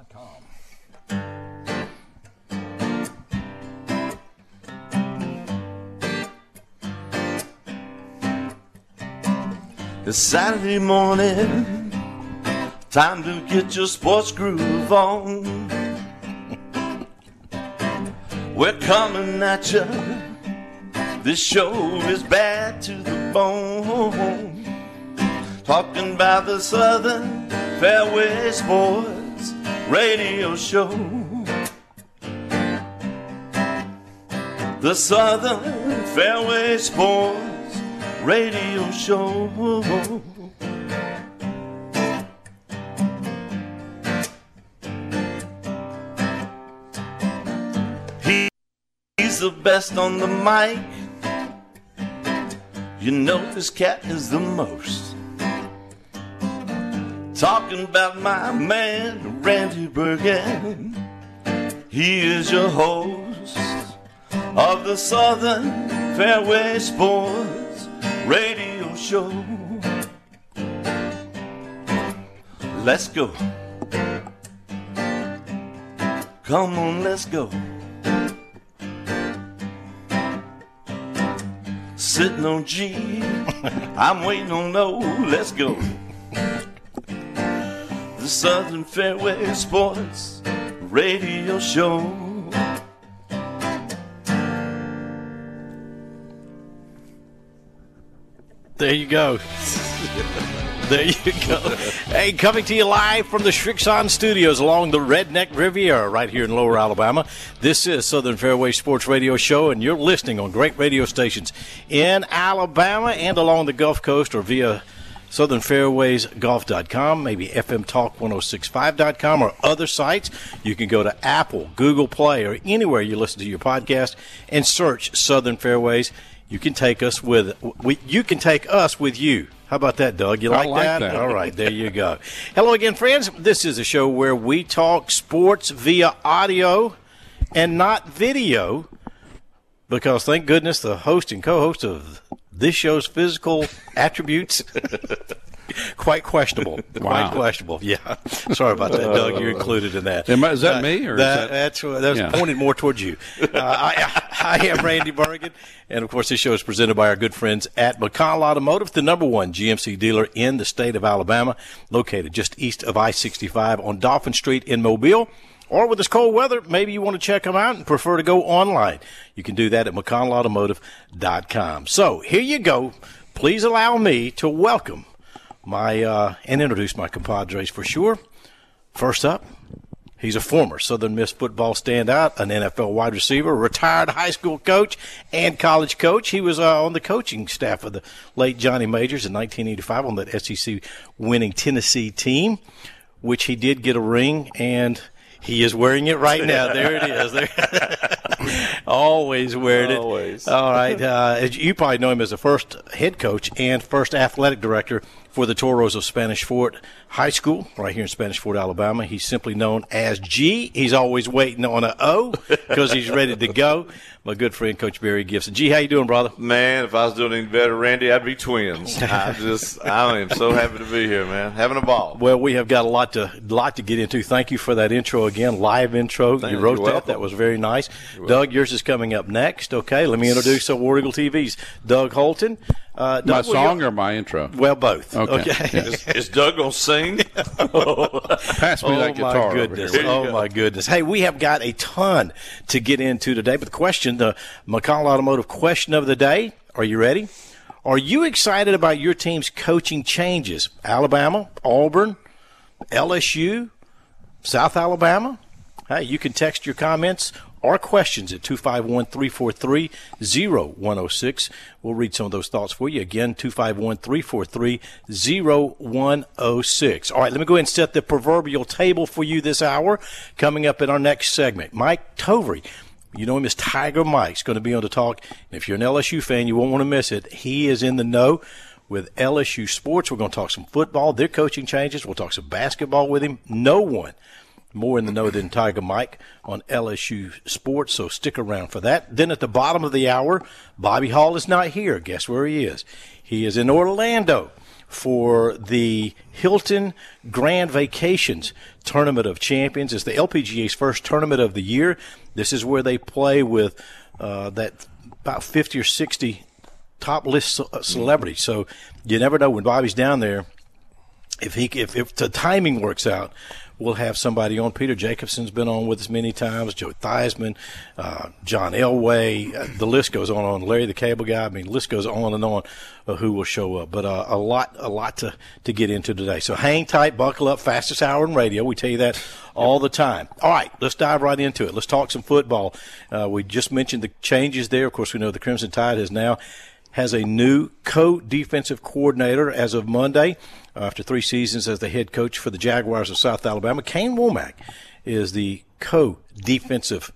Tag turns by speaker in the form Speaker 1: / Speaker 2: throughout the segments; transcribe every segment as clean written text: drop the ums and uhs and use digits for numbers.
Speaker 1: It's Saturday morning, time to get your sports groove on. We're coming at you. This show is bad to the bone. Talking about the Southern Fairway Sports Radio Show. The Southern Fairway Sports Radio Show. He's the best on the mic. You know this cat is the most. Talking about my man Randy Bergen. He is your host of the Southern Fairway Sports Radio Show. Let's go. Come on, let's go. Sitting on G, I'm waiting on O. Let's go. The Southern Fairway Sports Radio Show.
Speaker 2: There you go. There you go. Hey, coming to you live from the Shrixon Studios along the Redneck Riviera right here in Lower Alabama. This is Southern Fairway Sports Radio Show, and you're listening on great radio stations in Alabama and along the Gulf Coast or via southernfairwaysgolf.com, maybe fmtalk1065.com or other sites. You can go to Apple, Google Play, or anywhere you listen to your podcast and search Southern Fairways. You can take us with you. How about that, Doug? You like that? All right, there you go. Hello again, friends. This is a show where we talk sports via audio and not video, because thank goodness the host and co-host of this show's physical attributes quite questionable.
Speaker 3: Wow.
Speaker 2: Quite questionable. Yeah. Sorry about that, Doug. You're included in that.
Speaker 3: Is that me? Or
Speaker 2: that was pointed more towards you. I am Randy Bergen, and, of course, this show is presented by our good friends at McConnell Automotive, the #1 GMC dealer in the state of Alabama, located just east of I-65 on Dolphin Street in Mobile. Or with this cold weather, maybe you want to check them out and prefer to go online. You can do that at McConnellAutomotive.com. So here you go. Please allow me to welcome and introduce my compadres for sure. First up, he's a former Southern Miss football standout, an NFL wide receiver, retired high school coach, and college coach. He was on the coaching staff of the late Johnny Majors in 1985 on that SEC-winning Tennessee team, which he did get a ring, and he is wearing it right now. There it is. Always wearing it.
Speaker 1: Always.
Speaker 2: All right. You probably know him as the first head coach and first athletic director for the Toros of Spanish Fort High School, right here in Spanish Fort, Alabama. He's simply known as G. He's always waiting on an O because he's ready to go. My good friend, Coach Barry Gibson. G, how you doing, brother?
Speaker 1: Man, if I was doing any better, Randy, I'd be twins. I am so happy to be here, man. Having a ball.
Speaker 2: Well, we have got a lot to get into. Thank you for that intro again, live intro. You wrote that. That was very nice. Doug, yours is coming up next. Okay, let me introduce War Eagle TV's Doug Holton.
Speaker 3: Doug, my song or my intro?
Speaker 2: Well, both.
Speaker 3: Okay.
Speaker 2: Yes.
Speaker 1: Is Doug going to sing?
Speaker 3: Pass me that guitar.
Speaker 2: My goodness.
Speaker 3: Over here.
Speaker 2: Oh, my goodness. Hey, we have got a ton to get into today. But the McConnell Automotive question of the day. Are you ready? Are you excited about your team's coaching changes? Alabama, Auburn, LSU, South Alabama? Hey, you can text your comments or questions at 251-343-0106. We'll read some of those thoughts for you. Again, 251-343-0106. All right, let me go ahead and set the proverbial table for you this hour. Coming up in our next segment, Mike Tovey. You know him as Tiger Mike's going to be on to talk. And if you're an LSU fan, you won't want to miss it. He is in the know with LSU sports. We're going to talk some football, their coaching changes. We'll talk some basketball with him. No one more in the know than Tiger Mike on LSU sports, so stick around for that. Then at the bottom of the hour, Bobby Hall is not here. Guess where he is? He is in Orlando for the Hilton Grand Vacations Tournament of Champions. It's the LPGA's first tournament of the year. This is where they play with that about 50 or 60 top list celebrities. So you never know when Bobby's down there. If the timing works out, we'll have somebody on. Peter Jacobson's been on with us many times. Joe Theismann, John Elway. The list goes on. Larry the Cable Guy. I mean, the list goes on and on who will show up. But a lot to get into today. So hang tight, buckle up. Fastest hour in radio. We tell you that all the time. All right, let's dive right into it. Let's talk some football. We just mentioned the changes there. Of course, we know the Crimson Tide has a new co-defensive coordinator as of Monday. After 3 seasons as the head coach for the Jaguars of South Alabama, Kane Womack is the co-defensive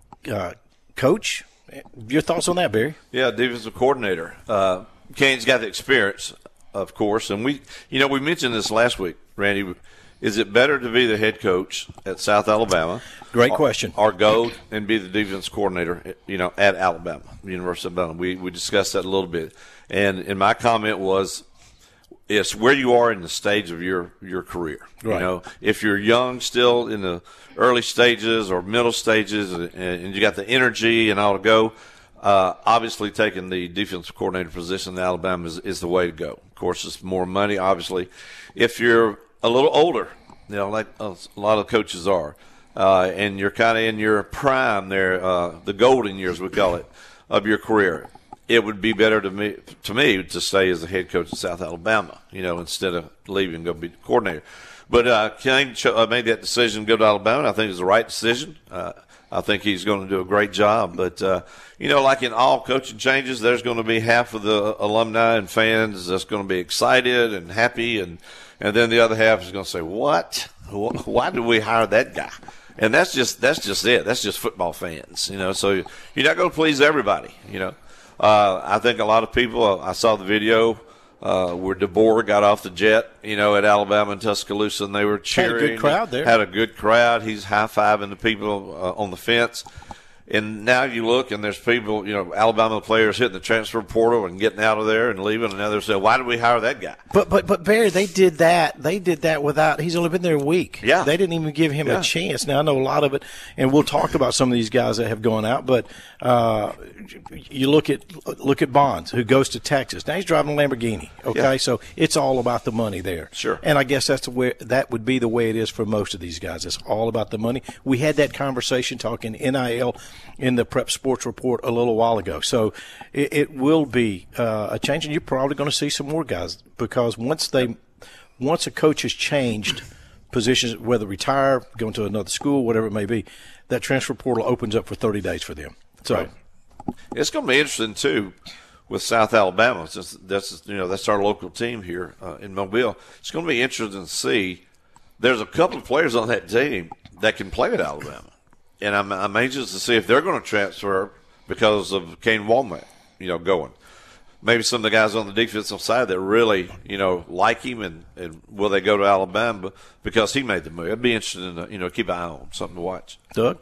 Speaker 2: coach. Your thoughts on that, Barry?
Speaker 1: Yeah, defensive coordinator. Kane's got the experience, of course, and we mentioned this last week, Randy. Is it better to be the head coach at South Alabama?
Speaker 2: Great question.
Speaker 1: Or go and be the defense coordinator, at Alabama, University of Alabama. We discussed that a little bit, and my comment was, it's where you are in the stage of your career.
Speaker 2: Right.
Speaker 1: If you're young, still in the early stages or middle stages, and you got the energy and all to go, obviously taking the defensive coordinator position in Alabama is the way to go. Of course, it's more money, obviously. If you're a little older, like a lot of coaches are, and you're kind of in your prime there, the golden years, we call it, of your career, it would be better to me to stay as the head coach of South Alabama, instead of leaving and go be the coordinator. But Kane made that decision to go to Alabama, and I think it's the right decision. I think he's going to do a great job. But, like in all coaching changes, there's going to be half of the alumni and fans that's going to be excited and happy, and then the other half is going to say, what? Why did we hire that guy? And that's just it. That's just football fans, So you're not going to please everybody, I think a lot of people, I saw the video where DeBoer got off the jet, at Alabama and Tuscaloosa, and they were cheering.
Speaker 2: Had a good crowd there.
Speaker 1: Had a good crowd. He's high-fiving the people on the fence. And now you look, and there's people, Alabama players hitting the transfer portal and getting out of there and leaving, and now they're saying, why did we hire that guy?
Speaker 2: But Barry, they did that without – he's only been there a week.
Speaker 1: Yeah.
Speaker 2: They didn't even give him a chance. Now, I know a lot of it, and we'll talk about some of these guys that have gone out, but you look at Bonds, who goes to Texas. Now he's driving a Lamborghini, okay?
Speaker 1: Yeah.
Speaker 2: So it's all about the money there.
Speaker 1: Sure.
Speaker 2: And I guess that would be the way it is for most of these guys. It's all about the money. We had that conversation talking NIL in the Prep Sports Report a little while ago. So it will be a change, and you're probably going to see some more guys because once a coach has changed positions, whether retire, go into another school, whatever it may be, that transfer portal opens up for 30 days for them. So
Speaker 1: right. It's going to be interesting too with South Alabama. Since that's our local team here in Mobile. It's going to be interesting to see. There's a couple of players on that team that can play at Alabama. And I'm anxious to see if they're going to transfer because of Kane Womack, going. Maybe some of the guys on the defensive side that really, like him, and will they go to Alabama because he made the move? It'd be interesting to, keep an eye on, something to watch.
Speaker 2: Doug?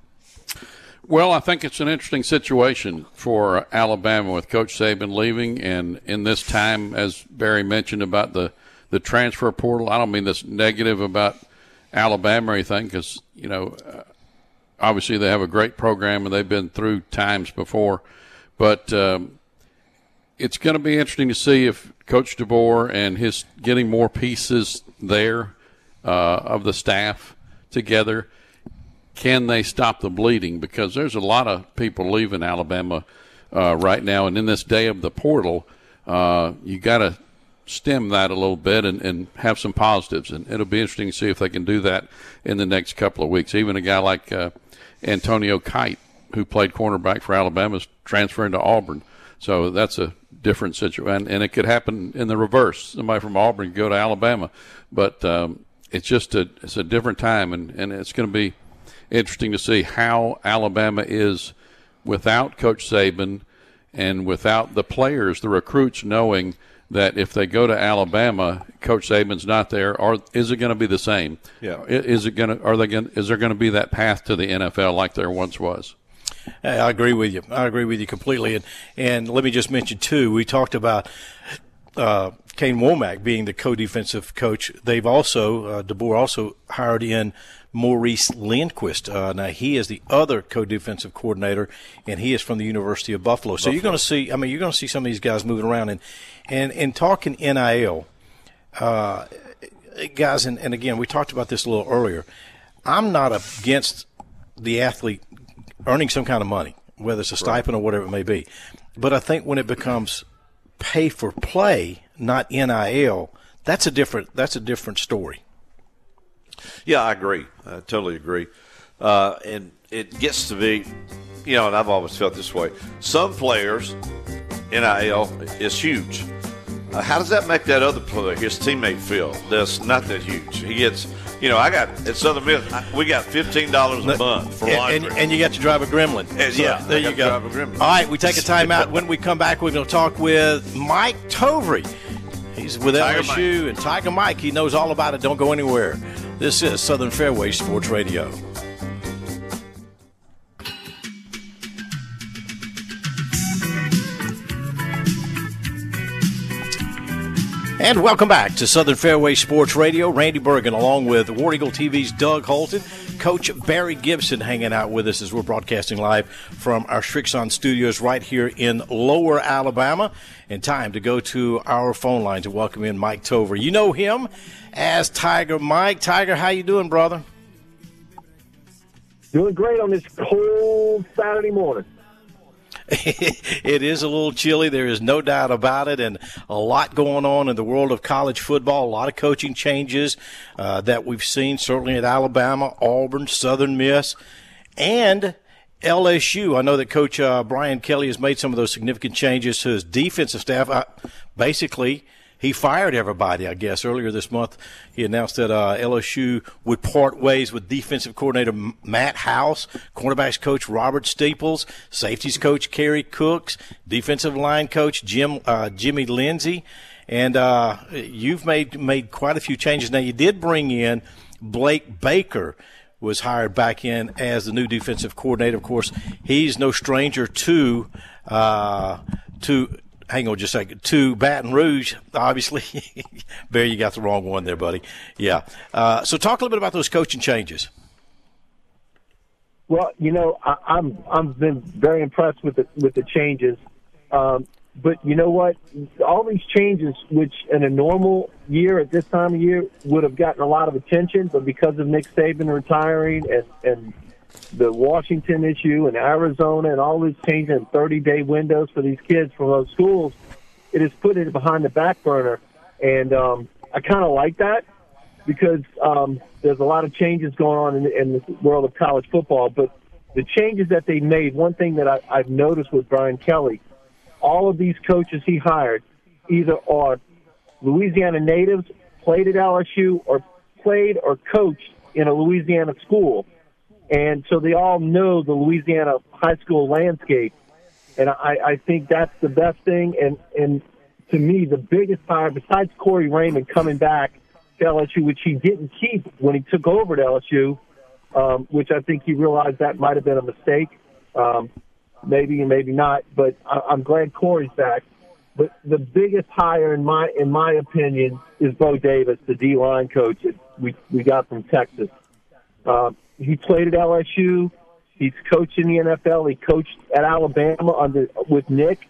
Speaker 3: Well, I think it's an interesting situation for Alabama with Coach Saban leaving, and in this time, as Barry mentioned about the transfer portal, I don't mean this negative about Alabama or anything because, obviously they have a great program and they've been through times before. But it's going to be interesting to see if Coach DeBoer and his getting more pieces there of the staff together, can they stop the bleeding? Because there's a lot of people leaving Alabama right now. And in this day of the portal, you got to stem that a little bit and have some positives. And it'll be interesting to see if they can do that in the next couple of weeks. Even a guy like Antonio Kite, who played cornerback for Alabama, is transferring to Auburn. So that's a different situation. And it could happen in the reverse. Somebody from Auburn could go to Alabama. But it's just it's a different time, and it's going to be interesting to see how Alabama is without Coach Saban and without the players, the recruits, knowing that if they go to Alabama, Coach Saban's not there, or is it going to be the same?
Speaker 1: Yeah.
Speaker 3: Is there going to be that path to the NFL like there once was?
Speaker 2: I agree with you. I agree with you completely. And let me just mention, too, we talked about Kane Womack being the co-defensive coach, they've also DeBoer also hired in Maurice Lindquist. Now he is the other co-defensive coordinator, and he is from the University of Buffalo. So you're going to see, you're going to see some of these guys moving around and talking NIL, guys. And again, we talked about this a little earlier. I'm not against the athlete earning some kind of money, whether it's a stipend or whatever it may be. But I think when it becomes pay for play, not NIL, that's a different story.
Speaker 1: Yeah, I agree. I totally agree. And it gets to be, and I've always felt this way. Some players, NIL is huge. How does that make that other player, his teammate, feel? That's not that huge. He gets, I got at Southern Miss, we got $15 a month for laundry.
Speaker 2: And you got to drive a Gremlin.
Speaker 1: So,
Speaker 2: there you go. All right, we take a time out. When we come back, we're going to talk with Mike Tovey. He's with
Speaker 1: Tiger
Speaker 2: LSU
Speaker 1: Mike.
Speaker 2: And Tiger Mike. He knows all about it. Don't go anywhere. This is Southern Fairway Sports Radio. And welcome back to Southern Fairway Sports Radio. Randy Bergen along with War Eagle TV's Doug Holton. Coach Barry Gibson hanging out with us as we're broadcasting live from our Strixon studios right here in Lower Alabama. And time to go to our phone line to welcome in Mike Tovey. You know him as Tiger Mike. Tiger, how you doing, brother?
Speaker 4: Doing great on this cold Saturday morning.
Speaker 2: It is a little chilly. There is no doubt about it, and a lot going on in the world of college football. A lot of coaching changes that we've seen, certainly at Alabama, Auburn, Southern Miss, and LSU. I know that Coach Brian Kelly has made some of those significant changes to his defensive staff. Basically, he fired everybody, I guess. Earlier this month, he announced that LSU would part ways with defensive coordinator Matt House, cornerbacks coach Robert Steeples, safeties coach Kerry Cooks, defensive line coach Jimmy Lindsey. And you've made quite a few changes. Now, you did bring in Blake Baker, was hired back in as the new defensive coordinator. Of course, he's no stranger to hang on just a second, to Baton Rouge, obviously. Barry, you got the wrong one there, buddy. Yeah. So talk a little bit about those coaching changes.
Speaker 4: Well, I've been very impressed with the changes. But you know what? All these changes, which in a normal year at this time of year would have gotten a lot of attention, but because of Nick Saban retiring and the Washington issue and Arizona and all this changing in 30-day windows for these kids from those schools, it has put it behind the back burner. And I kind of like that because there's a lot of changes going on in the world of college football. But the changes that they made, one thing that I've noticed with Brian Kelly, all of these coaches he hired either are Louisiana natives, played at LSU, or played or coached in a Louisiana school. And so they all know the Louisiana high school landscape. And I think that's the best thing. And to me, the biggest hire, besides Corey Raymond coming back to LSU, which he didn't keep when he took over at LSU, which I think he realized that might have been a mistake. Maybe and maybe not, but I'm glad Corey's back. But the biggest hire, in my opinion, is Bo Davis, the D-line coach that we got from Texas. He played at LSU. He's coached in the NFL. He coached at Alabama with Nick.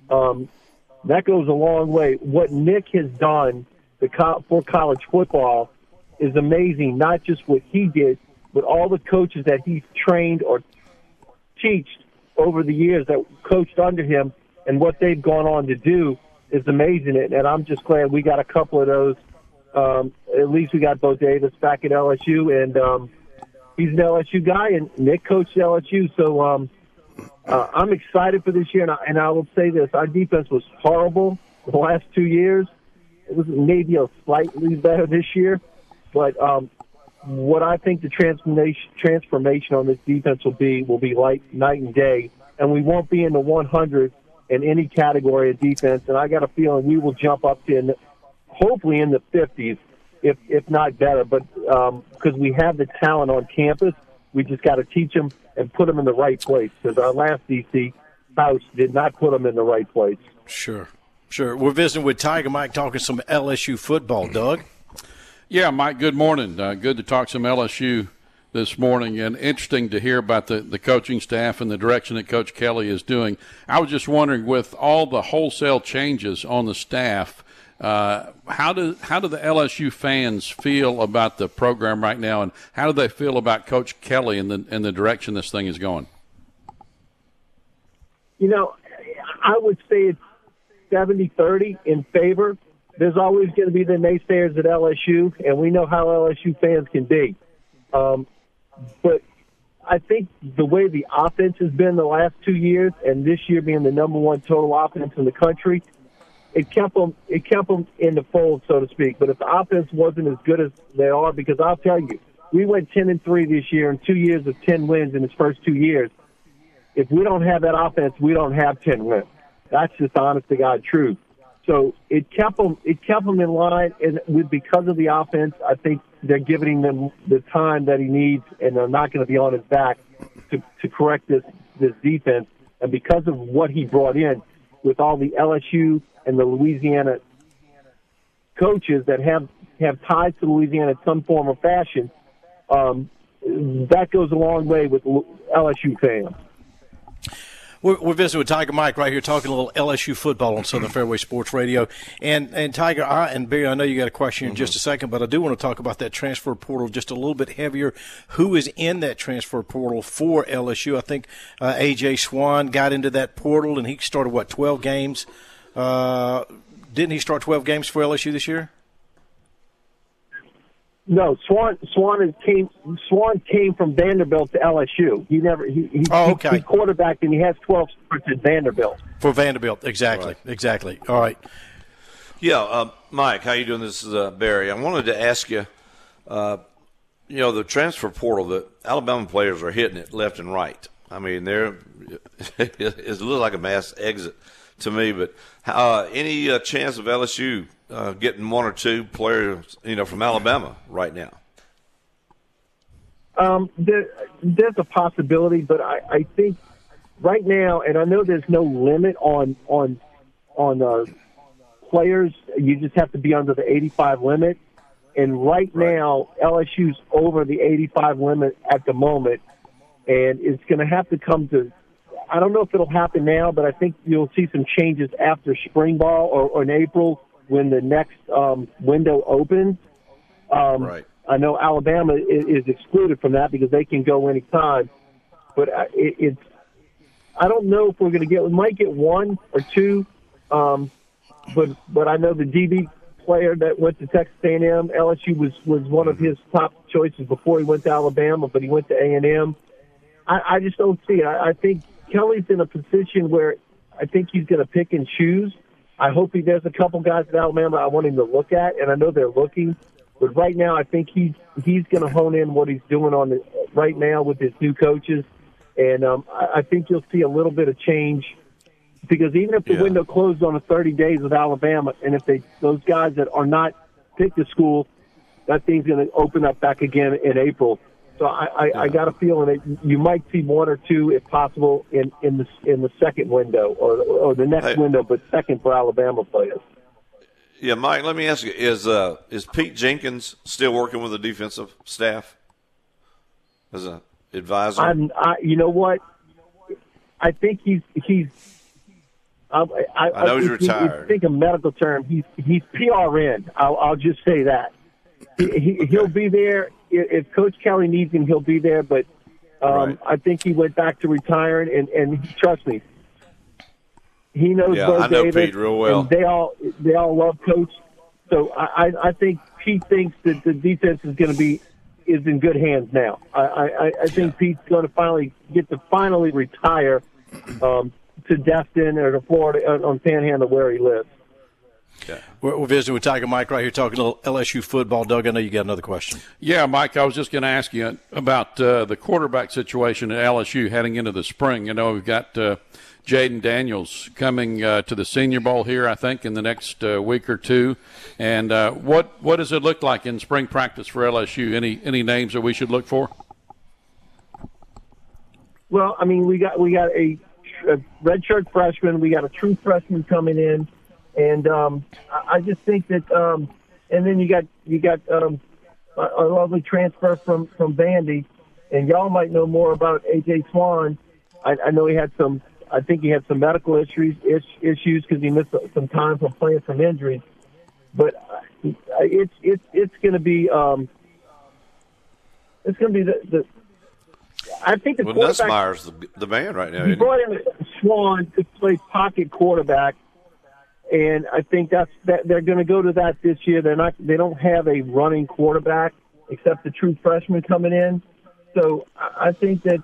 Speaker 4: That goes a long way. What Nick has done for college football is amazing, not just what he did, but all the coaches that he's trained or teached over the years that coached under him and what they've gone on to do is amazing. And I'm just glad we got a couple of those. At least we got Bo Davis back at LSU, and he's an LSU guy, and Nick coached LSU. So I'm excited for this year, and I will say this. Our defense was horrible the last 2 years. It was maybe a slightly better this year. But what I think the transformation on this defense will be like night and day, and we won't be in the 100 in any category of defense. And I got a feeling we will jump up to hopefully in the 50s, if not better. But because we have the talent on campus, we just got to teach them and put them in the right place. Because our last DC, House, did not put them in the right place.
Speaker 2: Sure. Sure. We're visiting with Tiger Mike talking some LSU football. Doug?
Speaker 3: Yeah, Mike, good morning. Good to talk some LSU this morning, and interesting to hear about the coaching staff and the direction that Coach Kelly is doing. I was just wondering, with all the wholesale changes on the staff, how do the LSU fans feel about the program right now, and how do they feel about Coach Kelly and the direction this thing is going?
Speaker 4: You know, I would say it's 70-30 in favor. There's always going to be the naysayers at LSU, and we know how LSU fans can be. But I think the way the offense has been the last 2 years, and this year being the number one total offense in the country, it kept them in the fold, so to speak. But if the offense wasn't as good as they are, because I'll tell you, we went 10-3 this year in 2 years of 10 wins in his first 2 years. If we don't have that offense, we don't have 10 wins. That's just honest to God truth. So it kept them in line, and because of the offense, I think they're giving him the time that he needs, and they're not going to be on his back to correct this defense. And because of what he brought in, with all the LSU and the Louisiana coaches that have ties to Louisiana in some form or fashion, that goes a long way with LSU fans.
Speaker 2: We're visiting with Tiger Mike right here, talking a little LSU football on Southern Fairway Sports Radio. And Tiger, and Barry, I know you got a question in just a second, but I do want to talk about that transfer portal just a little bit heavier. Who is in that transfer portal for LSU? I think A.J. Swan got into that portal, and he started, 12 games? Didn't he start 12 games for LSU this year?
Speaker 4: No, Swan came from Vanderbilt to LSU. He quarterbacked, and he has 12 starts at Vanderbilt.
Speaker 2: For Vanderbilt, exactly, exactly. All right.
Speaker 1: Yeah, Mike, how you doing? This is Barry. I wanted to ask you, the transfer portal, the Alabama players are hitting it left and right. I mean, it looks like a mass exit to me. But any chance of LSU getting one or two players, from Alabama right now?
Speaker 4: There's a possibility, but I think right now, and I know there's no limit on players. You just have to be under the 85 limit. And right now, LSU's over the 85 limit at the moment, and it's going to have to come to. I don't know if it'll happen now, but I think you'll see some changes after spring ball or in April when the next window opens.
Speaker 1: Right.
Speaker 4: I know Alabama is excluded from that because they can go anytime. But I don't know if we're going to get – we might get one or two. But I know the DB player that went to Texas A&M, LSU was one of his top choices before he went to Alabama, but he went to A&M. I just don't see it. I think Kelly's in a position where I think he's going to pick and choose. I hope there's a couple guys at Alabama I want him to look at, and I know they're looking. But right now, I think he's going to hone in what he's doing right now with his new coaches, and I think you'll see a little bit of change because even if the window closed on 30 days with Alabama, and if those guys that are not picked to school, that thing's going to open up back again in April. So I got a feeling that you might see one or two, if possible, in the second window or the next window, but second for Alabama players.
Speaker 1: Yeah, Mike, let me ask you: is Pete Jenkins still working with the defensive staff as an advisor?
Speaker 4: You know what? I think he's. I
Speaker 1: know he's retired.
Speaker 4: If you think a medical term, he's PRN. I'll just say that. He'll be there if Coach Kelly needs him. He'll be there, but I think he went back to retiring, and trust me, he knows Bo
Speaker 1: I know
Speaker 4: Davis,
Speaker 1: Pete real well.
Speaker 4: And they all love Coach. So I think Pete thinks that the defense is in good hands now. I think Pete's going to finally retire to Destin or to Florida on Panhandle where he lives.
Speaker 2: Okay. We're visiting with Tiger Mike right here talking a little LSU football. Doug, I know you got another question.
Speaker 3: Yeah, Mike, I was just going to ask you about the quarterback situation at LSU heading into the spring. We've got Jaden Daniels coming to the Senior Bowl here, I think, in the next week or two. And what does it look like in spring practice for LSU? Any names that we should look for?
Speaker 4: Well, I mean, we got a redshirt freshman. We got a true freshman coming in. And I just think that, and then you got a lovely transfer from Vandy, and y'all might know more about A.J. Swan. I know I think he had some medical issues because he missed some time from playing from injuries. But it's going to be the I think the quarterback.
Speaker 1: Nussmeier's the man right now.
Speaker 4: He brought in Swan to play pocket quarterback, and I think that they're going to go to that this year. They don't have a running quarterback except the true freshman coming in. So I think that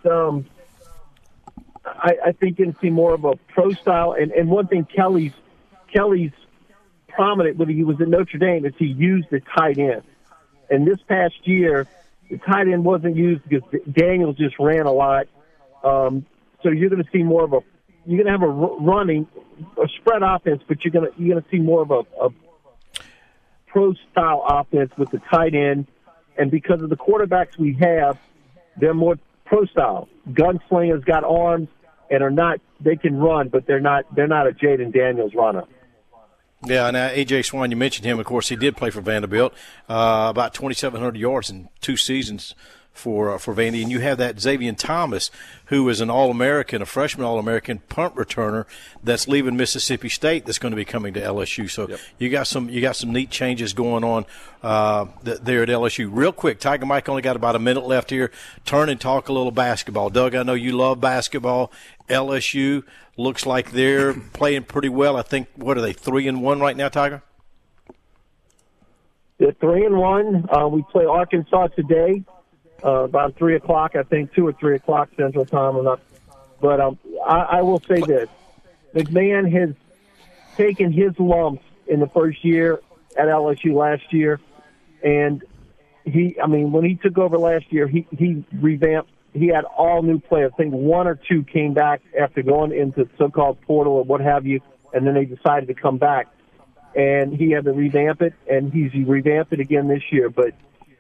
Speaker 4: I think you're going to see more of a pro style. And one thing Kelly's prominent when he was at Notre Dame is he used the tight end. And this past year, the tight end wasn't used because Daniels just ran a lot. So you're going to see more of you're going to have a spread offense, but you're going to see more of a pro style offense with the tight end. And because of the quarterbacks we have, they're more pro style. Gunslingers got arms and they can run, but they're not a Jaden Daniels runner.
Speaker 2: Yeah, now A.J. Swan, you mentioned him. Of course, he did play for Vanderbilt, about 2,700 yards in 2 seasons for Vandy. And you have that Xavier Thomas, who is an All-American, a freshman All-American punt returner that's leaving Mississippi State that's going to be coming to LSU. So you got some neat changes going on there at LSU. Real quick, Tiger Mike only got about a minute left here. Turn and talk a little basketball. Doug, I know you love basketball. LSU looks like they're playing pretty well. I think, what are they, 3-1 right now, Tiger?
Speaker 4: They're 3-1. We play Arkansas today, about 3 o'clock, I think, 2 or 3 o'clock Central Time. But I will say this. McMahon has taken his lumps in the first year at LSU last year. And when he took over last year, he revamped. He had all new players. I think 1 or 2 came back after going into so-called portal or what have you, and then they decided to come back. And he had to revamp it, and he's revamped it again this year. But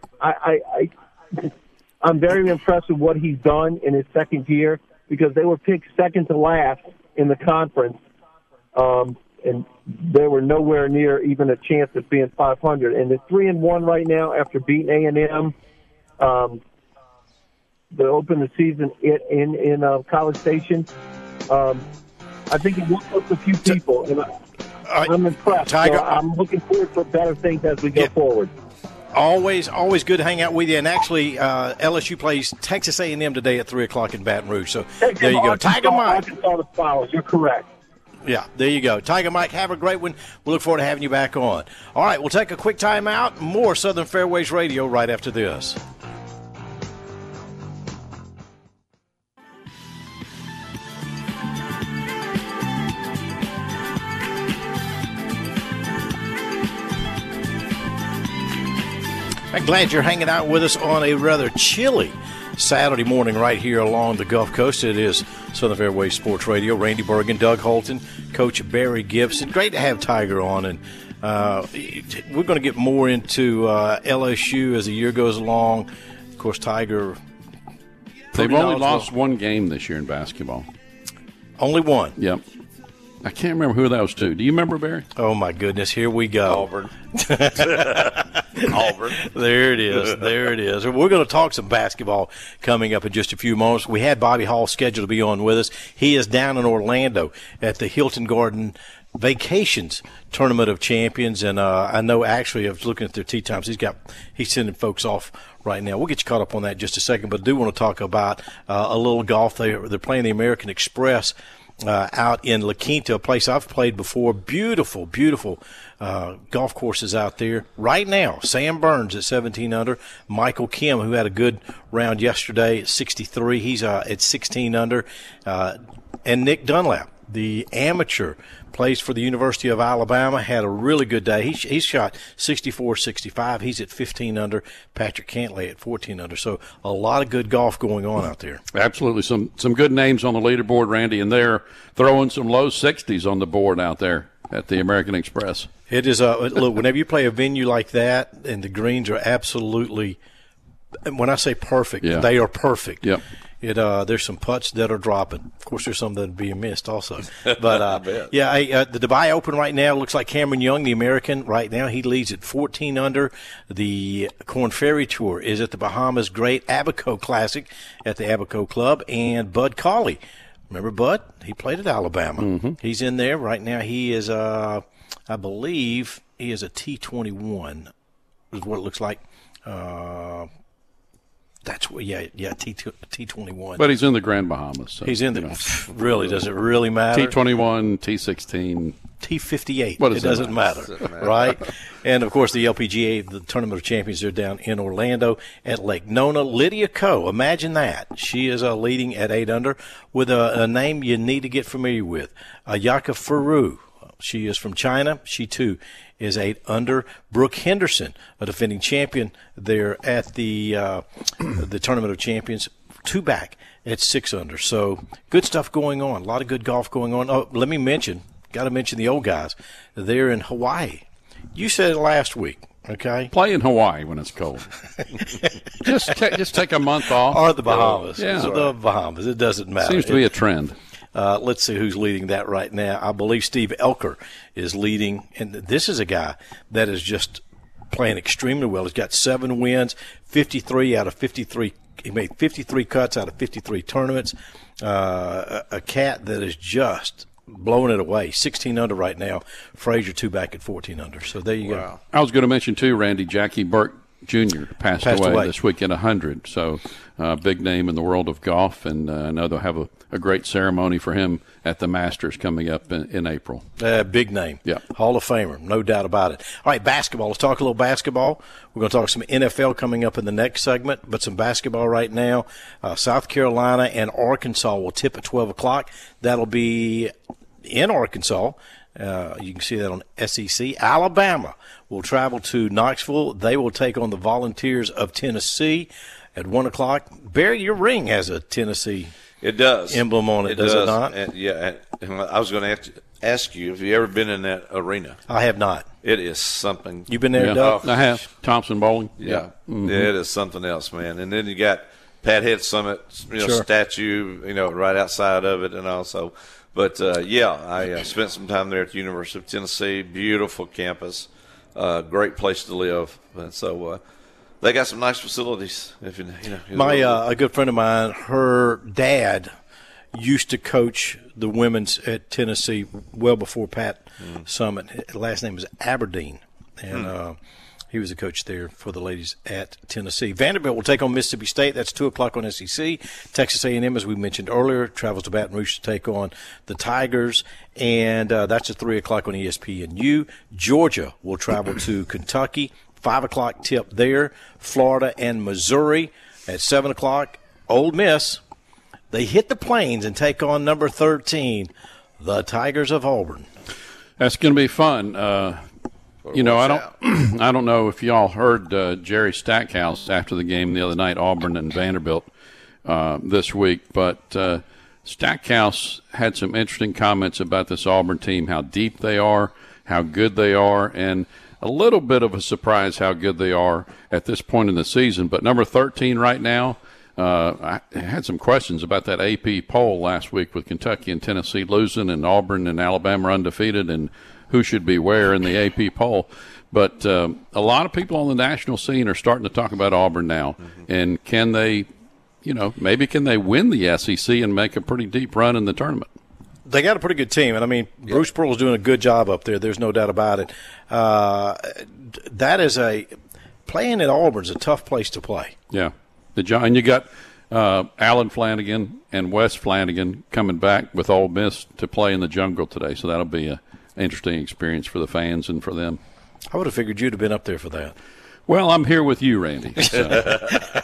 Speaker 4: I'm very impressed with what he's done in his second year because they were picked second to last in the conference, and they were nowhere near even a chance of being 500. And they're 3-1 right now after beating A&M. They opened the season in College Station. I think it worked up a few people, and I'm impressed.
Speaker 2: Tiger,
Speaker 4: so I'm looking forward for better things as we go forward.
Speaker 2: Always good to hang out with you. And actually, LSU plays Texas A&M today at 3 o'clock in Baton Rouge. So there you go. Tiger Mike.
Speaker 4: Arkansas the Flowers. You're correct.
Speaker 2: Yeah, there you go. Tiger Mike, have a great one. We look forward to having you back on. All right, we'll take a quick time out. More Southern Fairways Radio right after this. I'm glad you're hanging out with us on a rather chilly Saturday morning right here along the Gulf Coast. It is Southern Fairway Sports Radio. Randy Bergen, Doug Holton, Coach Barry Gibson. Great to have Tiger on. And we're going to get more into LSU as the year goes along. Of course, Tiger.
Speaker 3: They've only lost 1 game this year in basketball.
Speaker 2: Only 1?
Speaker 3: Yep. I can't remember who that was to. Do you remember, Barry?
Speaker 2: Oh, my goodness. Here we go.
Speaker 1: Auburn.
Speaker 2: Auburn. There it is. We're going to talk some basketball coming up in just a few moments. We had Bobby Hall scheduled to be on with us. He is down in Orlando at the Hilton Garden Vacations Tournament of Champions. And I know, actually, I was looking at their tee times. He's sending folks off right now. We'll get you caught up on that in just a second. But I do want to talk about a little golf. They're playing the American Express out in La Quinta, a place I've played before. Beautiful, beautiful golf courses out there. Right now, Sam Burns at 17 under. Michael Kim, who had a good round yesterday at 63. He's at 16 under. And Nick Dunlap, the amateur, plays for the University of Alabama, had a really good day. He's shot 64-65. He's at 15 under. Patrick Cantlay at 14 under. So a lot of good golf going on out there.
Speaker 3: Absolutely. Some good names on the leaderboard, Randy, and they're throwing some low 60s on the board out there at the American Express.
Speaker 2: It is look, whenever you play a venue like that and the greens are absolutely, when I say perfect, they are perfect.
Speaker 3: Yep.
Speaker 2: There's some putts that are dropping. Of course, there's some that are being missed also. But
Speaker 1: bet.
Speaker 2: the Dubai Open right now looks like Cameron Young, the American, right now he leads at 14 under. The Korn Ferry Tour is at the Bahamas Great Abaco Classic at the Abaco Club, and Bud Cauley. Remember Bud? He played at Alabama.
Speaker 3: Mm-hmm.
Speaker 2: He's in there right now. He is, I believe, he is a T21. Is what it looks like. That's what, T21.
Speaker 3: But he's in the Grand Bahamas. So,
Speaker 2: He's in the really. Does it really matter?
Speaker 3: T21, T16,
Speaker 2: T58.
Speaker 3: What does
Speaker 2: it
Speaker 3: that
Speaker 2: doesn't matter, right? And of course, the LPGA, the Tournament of Champions, are down in Orlando at Lake Nona. Lydia Ko, imagine that. She is leading at 8 under with a name you need to get familiar with, Ayaka Furu. She is from China. She, too, is 8 under. Brooke Henderson, a defending champion there at the Tournament of Champions, 2 back at 6 under. So good stuff going on. A lot of good golf going on. Oh, let me got to mention the old guys. They're in Hawaii. You said it last week, okay?
Speaker 3: Play in Hawaii when it's cold. just take a month off.
Speaker 2: Or the Bahamas.
Speaker 3: Yeah.
Speaker 2: The Bahamas. It doesn't matter.
Speaker 3: Seems to be a trend.
Speaker 2: Let's see who's leading that right now. I believe Steve Elker is leading, and this is a guy that is just playing extremely well. He's got 7 wins, 53 out of 53. He made 53 cuts out of 53 tournaments. A cat that is just blowing it away. 16 under right now. Frazier 2 back at 14 under. So there you go.
Speaker 3: I was going to mention, too, Randy, Jackie Burke Jr. passed away this week at 100. So big name in the world of golf, and I know they'll have a great ceremony for him at the Masters coming up in April.
Speaker 2: Big name.
Speaker 3: Yeah.
Speaker 2: Hall of Famer, no doubt about it. All right, basketball. Let's talk a little basketball. We're going to talk some NFL coming up in the next segment, but some basketball right now. South Carolina and Arkansas will tip at 12 o'clock. That'll be in Arkansas. You can see that on SEC. Alabama will travel to Knoxville. They will take on the Volunteers of Tennessee at 1 o'clock. Barry, your ring has a Tennessee emblem on it, does it not?
Speaker 1: And I was going to ask you, have you ever been in that arena?
Speaker 2: I have not.
Speaker 1: It is something.
Speaker 2: You've been there, Doug?
Speaker 3: I have. Thompson Bowling.
Speaker 1: Yeah. Mm-hmm. It is something else, man. And then you got Pat Head Summit, statue, right outside of it, and also. But, I spent some time there at the University of Tennessee. Beautiful campus. Great place to live. And so they got some nice facilities. If
Speaker 2: a good friend of mine, her dad used to coach the women's at Tennessee well before Pat Summit. His last name is Aberdeen. And he was a coach there for the ladies at Tennessee. Vanderbilt will take on Mississippi State. That's 2 o'clock on SEC. Texas A&M, as we mentioned earlier, travels to Baton Rouge to take on the Tigers. And that's at 3 o'clock on ESPNU. Georgia will travel to Kentucky. 5 o'clock tip there. Florida and Missouri at 7 o'clock. Ole Miss, they hit the Plains and take on number 13, the Tigers of Auburn.
Speaker 3: That's going to be fun. I don't know if y'all heard Jerry Stackhouse after the game the other night, Auburn and Vanderbilt this week, but Stackhouse had some interesting comments about this Auburn team, how deep they are, how good they are, and a little bit of a surprise how good they are at this point in the season. But number 13 right now, I had some questions about that AP poll last week with Kentucky and Tennessee losing and Auburn and Alabama maybe and who should be where in the AP poll. But a lot of people on the national scene are starting to talk about Auburn now. Mm-hmm. And can they, maybe can they win the SEC and make a pretty deep run in the tournament?
Speaker 2: They got a pretty good team. And, Bruce Pearl's doing a good job up there. There's no doubt about it. That is playing at Auburn's a tough place to play.
Speaker 3: Yeah. And you got Alan Flanagan and Wes Flanagan coming back with Ole Miss to play in the Jungle today. So that'll be a interesting experience for the fans and for them.
Speaker 2: I would have figured you'd have been up there for that.
Speaker 3: Well, I'm here with you, Randy. So.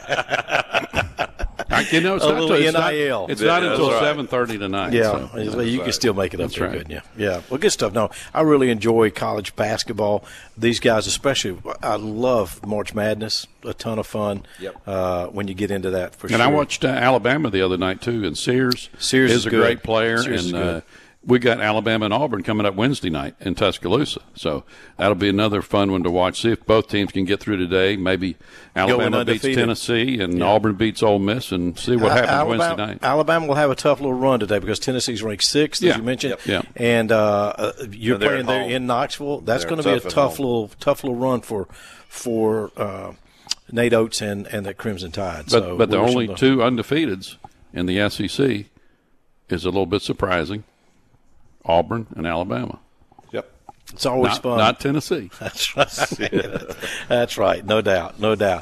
Speaker 3: It's not until 7:30 tonight.
Speaker 2: Yeah, so. You can still make it up there, couldn't you? Yeah. Well, good stuff. No, I really enjoy college basketball. These guys, especially, I love March Madness. A ton of fun.
Speaker 1: Yep.
Speaker 2: When you get into that, for sure.
Speaker 3: And I watched Alabama the other night too, and Sears
Speaker 2: is
Speaker 3: a great player, we got Alabama and Auburn coming up Wednesday night in Tuscaloosa. So that'll be another fun one to watch. See if both teams can get through today. Maybe Alabama beats Tennessee and Auburn beats Ole Miss, and see what happens Wednesday night.
Speaker 2: Alabama will have a tough little run today because Tennessee's ranked 6th, as you mentioned.
Speaker 3: Yep.
Speaker 2: And you're playing there in Knoxville. That's going to be a tough little run for Nate Oates and the Crimson Tide.
Speaker 3: But the only two undefeateds in the SEC is a little bit surprising. Auburn and Alabama.
Speaker 1: Yep.
Speaker 2: It's always fun.
Speaker 3: Not Tennessee.
Speaker 2: That's right. That's right. No doubt.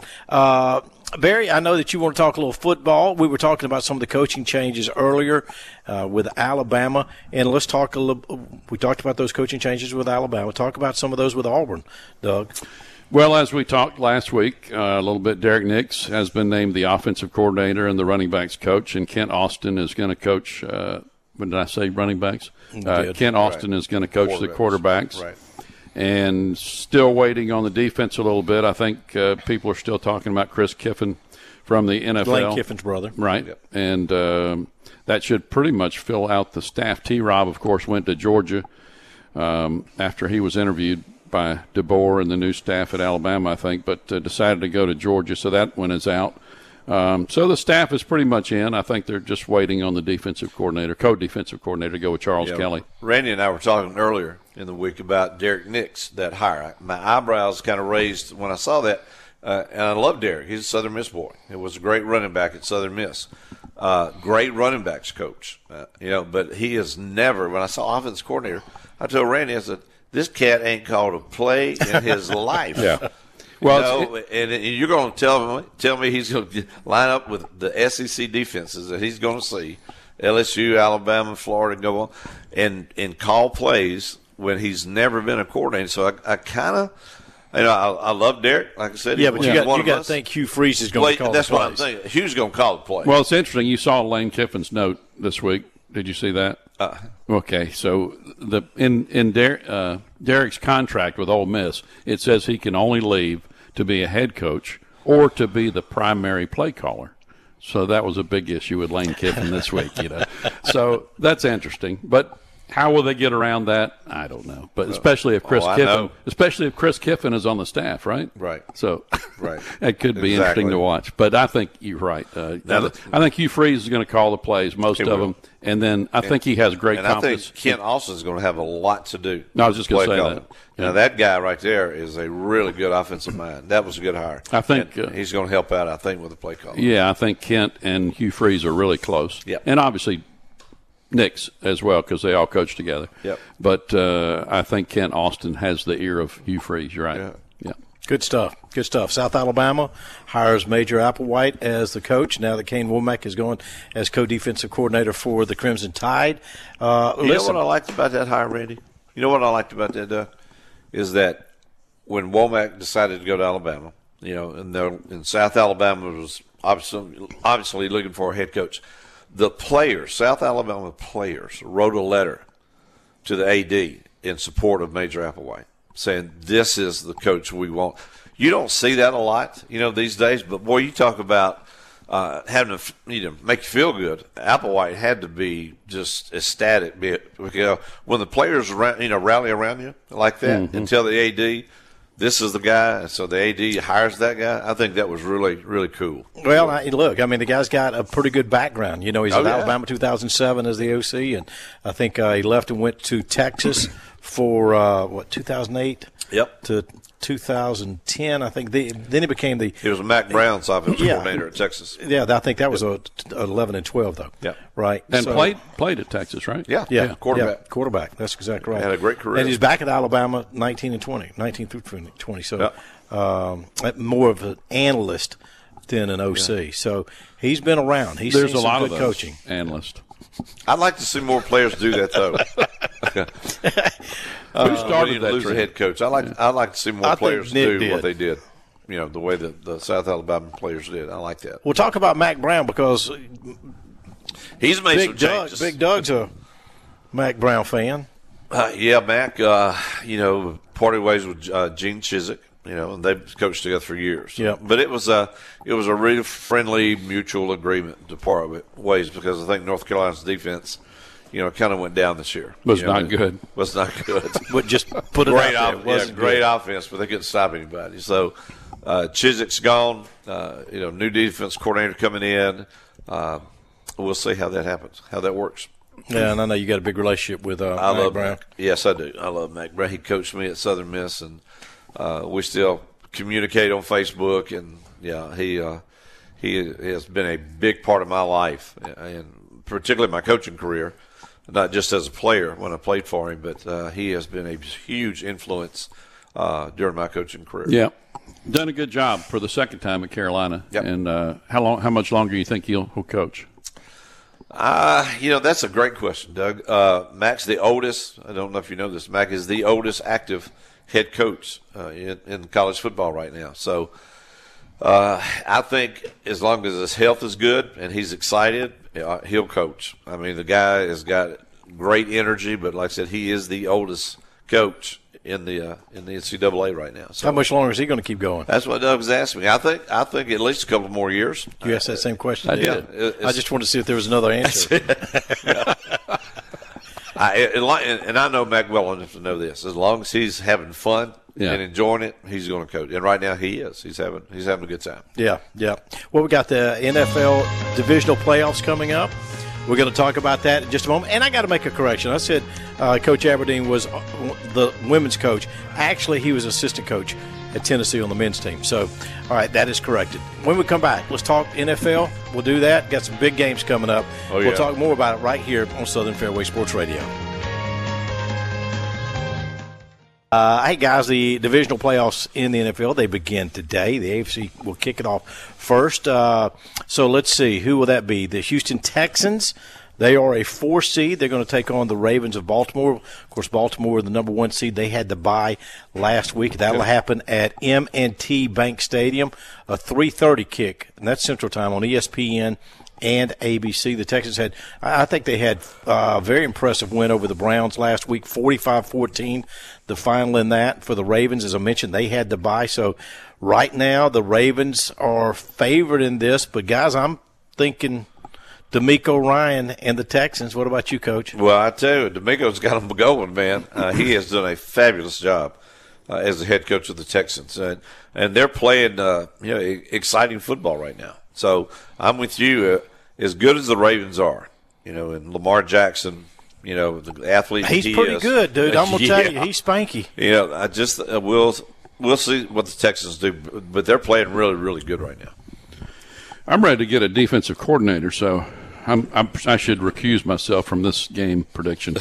Speaker 2: Barry, I know that you want to talk a little football. We were talking about some of the coaching changes earlier with Alabama, and let's talk a little. We talked about those coaching changes with Alabama. Talk about some of those with Auburn, Doug.
Speaker 3: Well, as we talked last week a little bit, Derek Nix has been named the offensive coordinator and the running backs coach, and Kent Austin is going to coach when did I say running backs? Kent Austin is going to coach the quarterbacks.
Speaker 1: Right.
Speaker 3: And still waiting on the defense a little bit. I think people are still talking about Chris Kiffin from the NFL.
Speaker 2: Lane Kiffin's brother.
Speaker 3: Right. Yep. And that should pretty much fill out the staff. T-Rob, of course, went to Georgia after he was interviewed by DeBoer and the new staff at Alabama, I think, but decided to go to Georgia, so that one is out. So the staff is pretty much in. I think they're just waiting on the defensive coordinator, co-defensive coordinator, to go with Charles Kelly.
Speaker 1: Randy and I were talking earlier in the week about Derek Nix, that hire. My eyebrows kind of raised when I saw that, and I love Derek. He's a Southern Miss boy. It was a great running back at Southern Miss. Great running backs coach, but he has never, when I saw offensive coordinator, I told Randy, I said, this cat ain't called a play in his life.
Speaker 3: Yeah.
Speaker 1: Well, and you're going to tell me he's going to line up with the SEC defenses that he's going to see, LSU, Alabama, Florida, and go on, and call plays when he's never been a coordinator. So I kind of, I love Derek. Like I said,
Speaker 2: yeah, but you got to think Hugh Freeze is going to call.
Speaker 1: That's
Speaker 2: the plays.
Speaker 1: what I'm thinking. Hugh's going to call the play.
Speaker 3: Well, it's interesting. You saw Lane Kiffin's note this week. Did you see that? Okay, so in Derek's contract with Ole Miss, it says he can only leave to be a head coach or to be the primary play caller. So that was a big issue with Lane Kiffin this week, So that's interesting. But how will they get around that? I don't know. But especially if Chris Kiffin is on the staff, right?
Speaker 1: Right.
Speaker 3: So
Speaker 1: right.
Speaker 3: That could be interesting to watch. But I think you're right. I think Hugh Freeze is going to call the plays, most of them. And then I think he has great confidence.
Speaker 1: I think Kent Austin is going to have a lot to do.
Speaker 3: No, I was just going to say that.
Speaker 1: Now, that guy right there is a really good offensive mind. That was a good hire.
Speaker 3: I think
Speaker 1: he's going to help out, I think, with the play call.
Speaker 3: Yeah, I think Kent and Hugh Freeze are really close.
Speaker 1: Yep.
Speaker 3: And obviously Nix as well, because they all coach together.
Speaker 1: Yep.
Speaker 3: But I think Kent Austin has the ear of Hugh Freeze. You're right.
Speaker 1: Yeah.
Speaker 2: Good stuff. South Alabama hires Major Applewhite as the coach now that Kane Womack is going as co-defensive coordinator for the Crimson Tide.
Speaker 1: You know what I liked about that hire, Randy? You know what I liked about that, Doug? Is that when Womack decided to go to Alabama, and South Alabama was obviously looking for a head coach, the players, South Alabama players, wrote a letter to the AD in support of Major Applewhite, saying this is the coach we want. You don't see that a lot, these days. But boy, you talk about having to, make you feel good. Applewhite had to be just ecstatic, because when the players, rally around you like that and tell the AD, this is the guy. So the AD hires that guy. I think that was really, really cool.
Speaker 2: Well, the guy's got a pretty good background. He's at Alabama 2007 as the OC, and I think he left and went to Texas for 2008.
Speaker 1: Yep.
Speaker 2: To 2010, I think. Then he became the.
Speaker 1: He was Mac Brown's offensive coordinator at Texas.
Speaker 2: Yeah, I think that was 11 and 12 though.
Speaker 1: Yeah.
Speaker 2: Right.
Speaker 3: And played at Texas, right?
Speaker 1: Yeah. Quarterback.
Speaker 2: Yeah, quarterback. That's exactly right.
Speaker 1: Had a great career.
Speaker 2: And he's back at Alabama 19 through 20. So more of an analyst than an OC. Yeah. So he's been around.
Speaker 3: There's
Speaker 2: seen
Speaker 3: a lot
Speaker 2: some
Speaker 3: of
Speaker 2: good
Speaker 3: those
Speaker 2: coaching.
Speaker 3: Analysts.
Speaker 1: I'd like to see more players do that, though.
Speaker 3: Who started that
Speaker 1: lose a head coach? I'd like to see more players do what they did. The way that the South Alabama players did. I like that.
Speaker 2: We'll talk about Mac Brown because
Speaker 1: he's made some changes.
Speaker 2: Big Doug's a Mac Brown fan.
Speaker 1: Mac. Parted ways with Gene Chizik. And they've coached together for years.
Speaker 2: Yeah.
Speaker 1: But it was a really friendly, mutual agreement to part ways, because I think North Carolina's defense, kind of went down this year.
Speaker 3: Was not good.
Speaker 1: Was not good.
Speaker 2: But just put it
Speaker 1: Great
Speaker 2: out there.
Speaker 1: great offense, but they couldn't stop anybody. So Chiswick's gone. New defense coordinator coming in. We'll see how that happens, how that works.
Speaker 2: Yeah, and I know you got a big relationship with Mack Brown.
Speaker 1: Yes, I do. I love Mack Brown. He coached me at Southern Miss, and we still communicate on Facebook. And he has been a big part of my life, and particularly my coaching career. Not just as a player when I played for him, but he has been a huge influence during my coaching career.
Speaker 3: Yeah, done a good job for the second time at Carolina.
Speaker 1: Yep.
Speaker 3: And how much longer do you think he'll coach?
Speaker 1: That's a great question, Doug. Mack's the oldest. I don't know if you know this. Mack is the oldest active head coach in college football right now. So I think as long as his health is good and he's excited, he'll coach. I mean, the guy has got great energy, but like I said, he is the oldest coach in the NCAA right now. So
Speaker 2: how much longer is he going to keep going?
Speaker 1: That's what Doug's asked me. I think at least a couple more years.
Speaker 2: You asked that same question.
Speaker 3: I did.
Speaker 2: I just wanted to see if there was another answer.
Speaker 1: And I know Mack well enough to know this. As long as he's having fun and enjoying it, he's going to coach. And right now he is. He's having a good time.
Speaker 2: Yeah. Well, we got the NFL divisional playoffs coming up. We're going to talk about that in just a moment. And I got to make a correction. I said Coach Aberdeen was the women's coach. Actually, he was assistant coach at Tennessee on the men's team. So, all right, that is corrected. When we come back, let's talk NFL. We'll do that. Got some big games coming up. We'll talk more about it right here on Southern Fairway Sports Radio. Hey, guys, the divisional playoffs in the NFL, they begin today. The AFC will kick it off first. So let's see. Who will that be? The Houston Texans. They are a 4 seed. They're going to take on the Ravens of Baltimore. Of course, Baltimore, the number 1 seed, they had to bye last week. That will happen at M&T Bank Stadium, a 3:30 kick, and that's Central Time on ESPN and ABC. The Texans I think they had a very impressive win over the Browns last week, 45-14, the final in that. For the Ravens, as I mentioned, they had to bye. So right now the Ravens are favored in this. But, guys, I'm thinking DeMeco Ryan and the Texans. What about you, Coach?
Speaker 1: Well, I tell you, DeMeco's got them going, man. He has done a fabulous job as the head coach of the Texans. And they're playing exciting football right now. So I'm with you. As good as the Ravens are, and Lamar Jackson, the athlete
Speaker 2: he's pretty good, dude. I'm gonna tell you, he's spanky.
Speaker 1: I just we'll see what the Texans do, but they're playing really, really good right now.
Speaker 3: I'm ready to get a defensive coordinator, so I should recuse myself from this game prediction.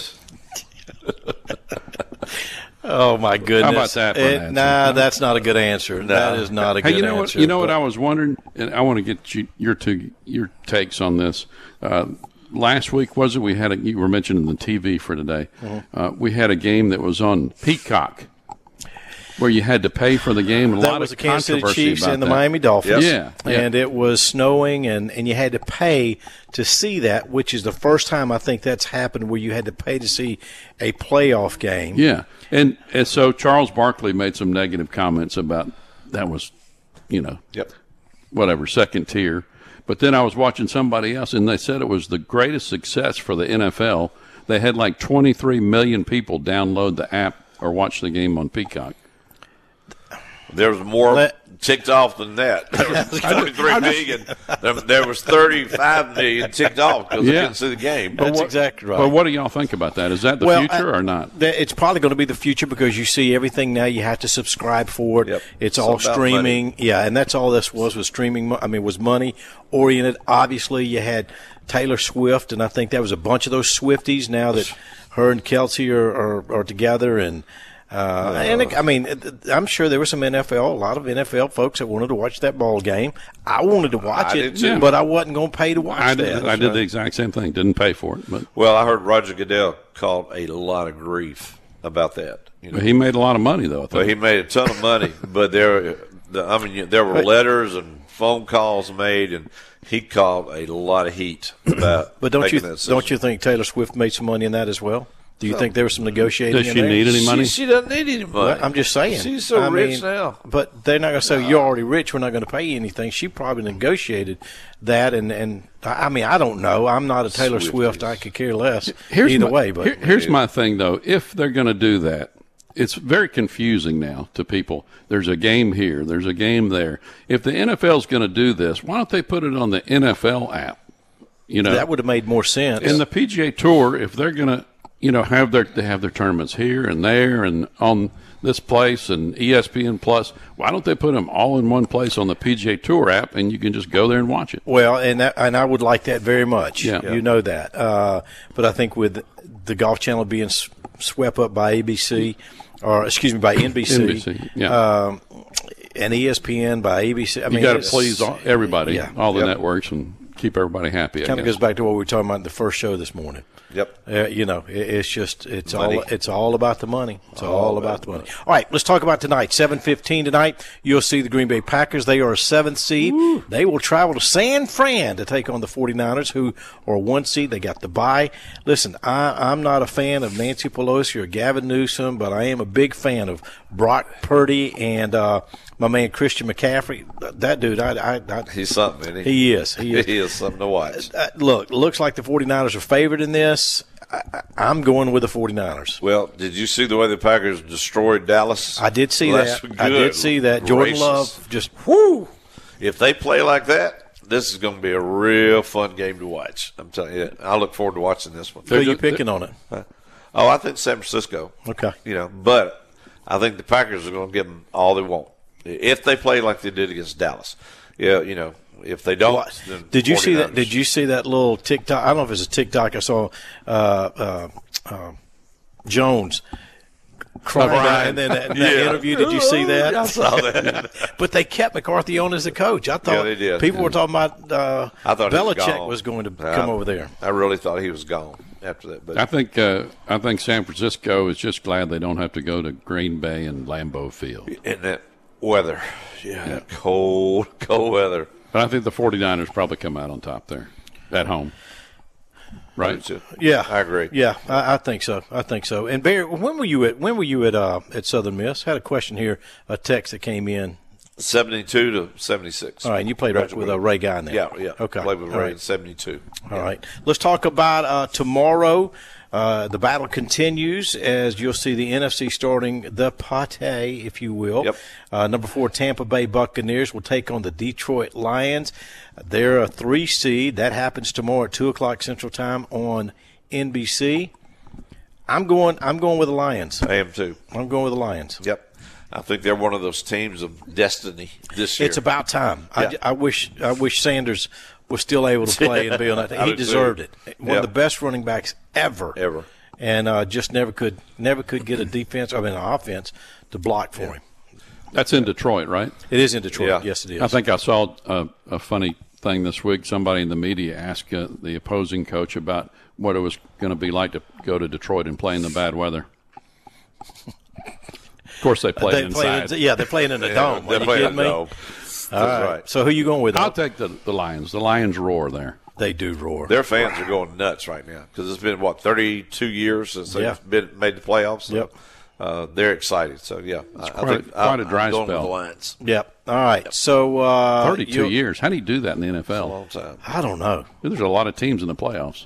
Speaker 2: Oh, my goodness.
Speaker 3: How about that for an answer?
Speaker 2: Nah, that's not a good answer. No. That is not a good answer.
Speaker 3: You know what I was wondering, and I want to get your takes on this. Last week, was it? You were mentioning the TV for today. Mm-hmm. We had a game that was on Peacock where you had to pay for the game.
Speaker 2: That was the Kansas City Chiefs and the Miami Dolphins.
Speaker 3: Yes. Yeah.
Speaker 2: And it was snowing, and you had to pay to see that, which is the first time I think that's happened where you had to pay to see a playoff game.
Speaker 3: Yeah. And so Charles Barkley made some negative comments about that was, whatever, second tier. But then I was watching somebody else, and they said it was the greatest success for the NFL. They had like 23 million people download the app or watch the game on Peacock.
Speaker 1: There was more ticked off than that. There was 23 million. There was 35 million ticked off because they couldn't see the game.
Speaker 2: That's exactly right.
Speaker 3: But what do y'all think about that? Is that the future or not?
Speaker 2: It's probably going to be the future because you see everything now. You have to subscribe for it.
Speaker 1: Yep.
Speaker 2: It's all streaming. Money. Yeah, and that's all this was streaming. I mean, was money oriented. Obviously, you had Taylor Swift, and I think that was a bunch of those Swifties now that her and Kelsey are together and. I'm sure there were a lot of NFL folks that wanted to watch that ball game. I wanted to watch it, but I wasn't going to pay to watch that.
Speaker 3: I did the exact same thing. Didn't pay for it. But.
Speaker 1: Well, I heard Roger Goodell called a lot of grief about that.
Speaker 3: He made a lot of money, though.
Speaker 1: Well, he made a ton of money, but there were letters and phone calls made, and he called a lot of heat about.
Speaker 2: But don't you think Taylor Swift made some money in that as well? Do you think there was some negotiating?
Speaker 3: Does
Speaker 2: in
Speaker 3: she
Speaker 2: there?
Speaker 3: need any money?
Speaker 1: She doesn't need any money.
Speaker 2: Well, I'm just saying.
Speaker 1: She's so rich now.
Speaker 2: But they're not going to say, you're already rich, we're not going to pay you anything. She probably negotiated that. And I mean, I don't know. I'm not a Taylor Swift. I could care less either way. But
Speaker 3: here's my thing, though. If they're going to do that, it's very confusing now to people. There's a game here. There's a game there. If the NFL's going to do this, why don't they put it on the NFL app? You know,
Speaker 2: that would have made more sense.
Speaker 3: In the PGA Tour, if they're going to, have their tournaments here and there and on this place and ESPN Plus, why don't they put them all in one place on the PGA Tour app and you can just go there and watch it?
Speaker 2: Well, and I would like that very much.
Speaker 3: Yeah.
Speaker 2: You know that. But I think with the Golf Channel being swept up by ABC, or excuse me, by NBC,
Speaker 3: yeah.
Speaker 2: And ESPN by ABC. I mean,
Speaker 3: you got to please everybody, all the
Speaker 1: Yep.
Speaker 3: networks, and keep everybody happy.
Speaker 2: Kind of goes back to what we were talking about in the first show this morning.
Speaker 1: Yep.
Speaker 2: It's
Speaker 1: Money.
Speaker 2: all about the money. It's all about the money. All right, let's talk about tonight. 7:15 tonight. You'll see the Green Bay Packers. They are a 7th seed. Woo. They will travel to San Fran to take on the 49ers, who are 1 seed. They got the bye. Listen, I'm not a fan of Nancy Pelosi or Gavin Newsom, but I am a big fan of Brock Purdy and my man Christian McCaffrey. That dude,
Speaker 1: he's something, isn't he?
Speaker 2: He is. He is.
Speaker 1: He is something to watch.
Speaker 2: Look, looks like the 49ers are favored in this. I'm going with the 49ers.
Speaker 1: Well, did you see the way the Packers destroyed Dallas?
Speaker 2: I did see that.
Speaker 1: Good
Speaker 2: I did see that. Jordan
Speaker 1: gracious.
Speaker 2: Love just whoo.
Speaker 1: If they play like that, this is going to be a real fun game to watch. I'm telling you, I look forward to watching this one.
Speaker 2: Who are you picking on it?
Speaker 1: Oh, I think San Francisco.
Speaker 2: Okay.
Speaker 1: But I think the Packers are going to give them all they want if they play like they did against Dallas. Yeah, if they don't, then
Speaker 2: did you see
Speaker 1: 49ers.
Speaker 2: that? Did you see that little TikTok? I don't know if it's a TikTok. I saw Jones crying in that interview. Did you see that?
Speaker 1: I saw that.
Speaker 2: But they kept McCarthy on as a coach. I thought
Speaker 1: they did.
Speaker 2: people were talking about
Speaker 1: I thought
Speaker 2: Belichick was going to come over there.
Speaker 1: I really thought he was gone after that. But
Speaker 3: I think San Francisco is just glad they don't have to go to Green Bay and Lambeau Field.
Speaker 1: in that weather, cold weather.
Speaker 3: But I think the 49ers probably come out on top there at home. Right?
Speaker 2: Yeah,
Speaker 1: I agree.
Speaker 2: Yeah, I think so. And Barry, when were you at Southern Miss? I had a question here, a text that came in.
Speaker 1: 72 to 76.
Speaker 2: All right, and you played with Ray Guy now.
Speaker 1: Yeah.
Speaker 2: Okay.
Speaker 1: Played with
Speaker 2: All
Speaker 1: Ray
Speaker 2: right.
Speaker 1: in 72.
Speaker 2: All right. Let's talk about tomorrow. The battle continues as you'll see the NFC starting the pate, if you will.
Speaker 1: Yep.
Speaker 2: Number 4, Tampa Bay Buccaneers will take on the Detroit Lions. They're a 3 seed. That happens tomorrow at 2:00 Central Time on NBC. I'm going with the Lions.
Speaker 1: I am too.
Speaker 2: I'm going with the Lions.
Speaker 1: Yep. I think they're one of those teams of destiny this year.
Speaker 2: It's about time.
Speaker 1: Yeah.
Speaker 2: I wish Sanders was still able to play and be on that.
Speaker 1: I
Speaker 2: He
Speaker 1: do
Speaker 2: deserved
Speaker 1: too.
Speaker 2: it. One of the best running backs ever. And just never could get an offense to block for him.
Speaker 3: That's in Detroit, right?
Speaker 2: It is in Detroit.
Speaker 1: Yeah.
Speaker 2: Yes, it is.
Speaker 3: I think I saw a funny thing this week. Somebody in the media asked the opposing coach about what it was going to be like to go to Detroit and play in the bad weather. Of course, they play inside.
Speaker 2: They're playing in the dome. Are you kidding me?
Speaker 1: That's right.
Speaker 2: So who are you going with?
Speaker 3: I'll take the Lions. The Lions roar there.
Speaker 2: They do roar.
Speaker 1: Their fans are going nuts right now because it's been, 32 years since they've made the playoffs. So, they're excited. So, I think
Speaker 3: quite a dry
Speaker 1: I'm going
Speaker 3: spell.
Speaker 1: with the Lions.
Speaker 2: Yep. All right. So
Speaker 3: 32 years. How do you do that in the NFL?
Speaker 1: That's a long time.
Speaker 2: I don't know.
Speaker 3: There's a lot of teams in the playoffs.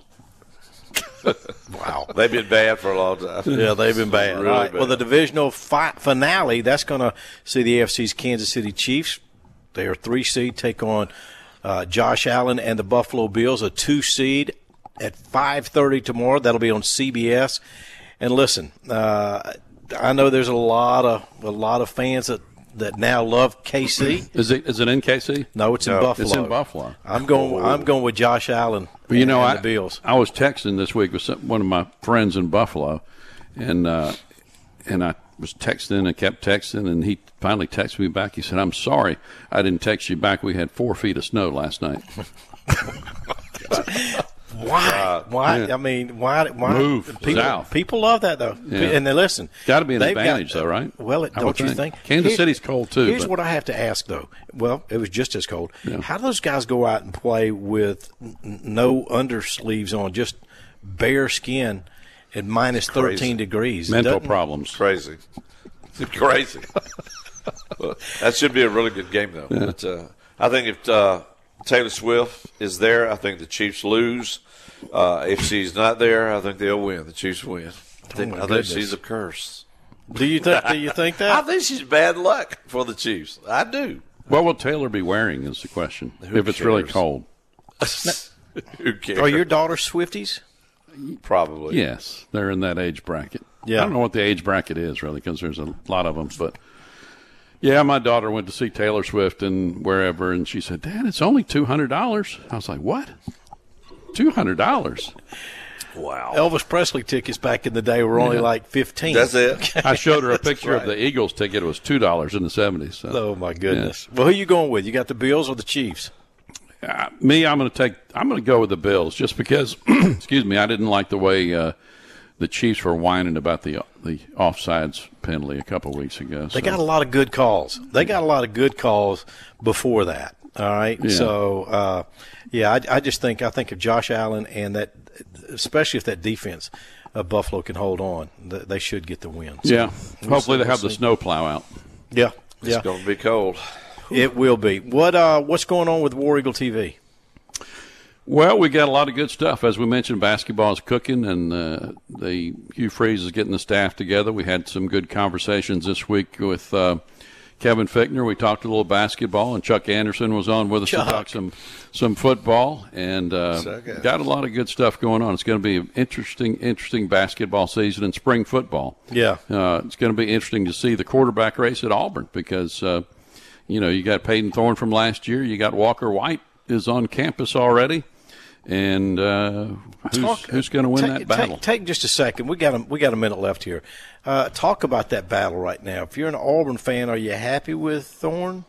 Speaker 2: Wow.
Speaker 1: They've been bad for a long time.
Speaker 2: Yeah, they've been bad.
Speaker 1: Really
Speaker 2: All right.
Speaker 1: bad.
Speaker 2: Well, the divisional finale, that's going to see the AFC's Kansas City Chiefs. They are 3 seed, take on Josh Allen and the Buffalo Bills, a 2 seed at 5:30 tomorrow. That'll be on CBS. And listen, I know there's a lot of fans that now love KC.
Speaker 3: Is it in KC?
Speaker 2: No, it's in Buffalo.
Speaker 3: It's in Buffalo.
Speaker 2: I'm going with Josh Allen.
Speaker 3: But and
Speaker 2: the Bills.
Speaker 3: I was texting this week with one of my friends in Buffalo, and I was texting and kept texting, and he finally texted me back. He said, "I'm sorry, I didn't text you back. We had 4 feet of snow last night."
Speaker 2: Why?
Speaker 3: Yeah.
Speaker 2: I mean, why?
Speaker 3: Move south.
Speaker 2: People love that though,
Speaker 3: Yeah.
Speaker 2: and they listen.
Speaker 3: Got to be an
Speaker 2: They've
Speaker 3: advantage, though, right?
Speaker 2: Well,
Speaker 3: I
Speaker 2: don't
Speaker 3: would
Speaker 2: you think?
Speaker 3: Kansas City's cold too.
Speaker 2: Here's
Speaker 3: but
Speaker 2: what I have to ask though. Well, it was just as cold.
Speaker 3: Yeah.
Speaker 2: How do those guys go out and play with no undersleeves on, just bare skin, at minus 13 degrees.
Speaker 3: Mental
Speaker 2: Doesn't-
Speaker 3: problems.
Speaker 1: Crazy. Crazy. Well, that should be a really good game, though.
Speaker 3: Yeah.
Speaker 1: But, I think if Taylor Swift is there, I think the Chiefs lose. If she's not there, I think they'll win. The Chiefs win. I think
Speaker 2: goodness.
Speaker 1: she's a curse.
Speaker 2: Do you think
Speaker 1: I
Speaker 2: that?
Speaker 1: think she's bad luck for the Chiefs. I do.
Speaker 3: What will Taylor be wearing is the question, if it's really
Speaker 1: cares?
Speaker 3: cold.
Speaker 1: Who cares?
Speaker 2: Are your daughters Swifties?
Speaker 1: Probably.
Speaker 3: Yes, they're in that age bracket.
Speaker 2: Yeah.
Speaker 3: I don't know what the age bracket is, really, because there's a lot of them. But, yeah, my daughter went to see Taylor Swift and wherever, and she said, Dad, it's only $200. I was like, what? $200?
Speaker 1: Wow.
Speaker 2: Elvis Presley tickets back in the day were only like 15.
Speaker 1: That's it.
Speaker 3: I showed her a picture of
Speaker 1: right.
Speaker 3: the Eagles ticket. It was $2 in the 70s. So.
Speaker 2: Oh my goodness. Well, who are you going with? You got the Bills or the Chiefs?
Speaker 3: I'm going to go with the Bills just because, excuse me, I didn't like the way the Chiefs were whining about the offsides penalty a couple of weeks ago.
Speaker 2: They got a lot of good calls. They got a lot of good calls before that. All right.
Speaker 3: Yeah.
Speaker 2: So, I just think of Josh Allen and that, especially if that defense of Buffalo can hold on, they should get the win. So
Speaker 3: Yeah. Hopefully they have the
Speaker 2: see.
Speaker 3: snow plow out.
Speaker 2: Yeah.
Speaker 1: It's going to be cold.
Speaker 2: It will be. What's going on with War Eagle TV?
Speaker 3: Well, we got a lot of good stuff. As we mentioned, basketball is cooking, and Hugh Freeze is getting the staff together. We had some good conversations this week with Kevin Fichtner. We talked a little basketball, and Chuck Anderson was on with us to talk some football, and got a lot of good stuff going on. It's going to be an interesting basketball season and spring football.
Speaker 2: Yeah.
Speaker 3: It's going to be interesting to see the quarterback race at Auburn because, you got Peyton Thorne from last year. You got Walker White is on campus already. And who's going to win that battle?
Speaker 2: Take just a second. We got a minute left here. Talk about that battle right now. If you're an Auburn fan, are you happy with Thorne?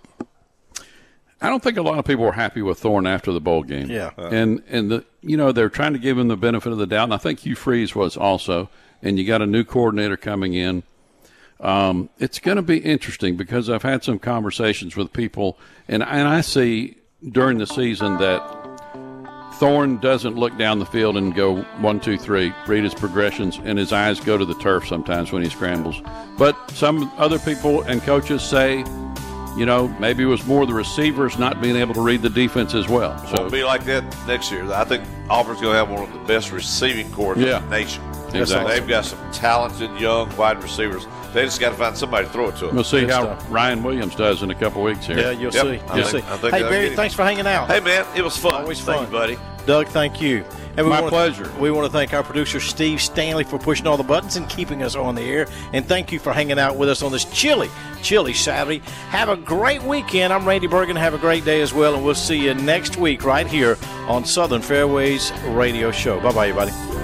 Speaker 3: I don't think a lot of people were happy with Thorne after the bowl game.
Speaker 2: Yeah.
Speaker 3: And they're trying to give him the benefit of the doubt, and I think Hugh Freeze was also. And you got a new coordinator coming in. It's going to be interesting because I've had some conversations with people, and I see during the season that Thorne doesn't look down the field and go 1, 2, 3, read his progressions, and his eyes go to the turf sometimes when he scrambles. But some other people and coaches say, maybe it was more the receivers not being able to read the defense as well. So
Speaker 1: It'll be like that next year. I think Auburn's going to have one of the best receiving corps in the nation.
Speaker 3: Exactly.
Speaker 1: They've got some talented young wide receivers. They just got to find somebody to throw it to them.
Speaker 3: we'll see
Speaker 2: Good
Speaker 3: how
Speaker 2: stuff.
Speaker 3: Ryan Williams does in a couple weeks here.
Speaker 2: Yeah, you'll
Speaker 1: Yep.
Speaker 2: see.
Speaker 1: I
Speaker 2: You'll
Speaker 1: think-
Speaker 2: see.
Speaker 1: I think
Speaker 2: Hey,
Speaker 1: they'll
Speaker 2: Barry,
Speaker 1: get it.
Speaker 2: thanks for hanging out.
Speaker 1: Hey, man, it was fun.
Speaker 2: Always
Speaker 1: Thank
Speaker 2: fun.
Speaker 1: you, buddy.
Speaker 2: Doug, thank you. And
Speaker 3: My pleasure.
Speaker 2: We want to thank our producer, Steve Stanley, for pushing all the buttons and keeping us on the air. And thank you for hanging out with us on this chilly Saturday. Have a great weekend. I'm Randy Bergen. Have a great day as well. And we'll see you next week right here on Southern Fairways Radio Show. Bye-bye, everybody.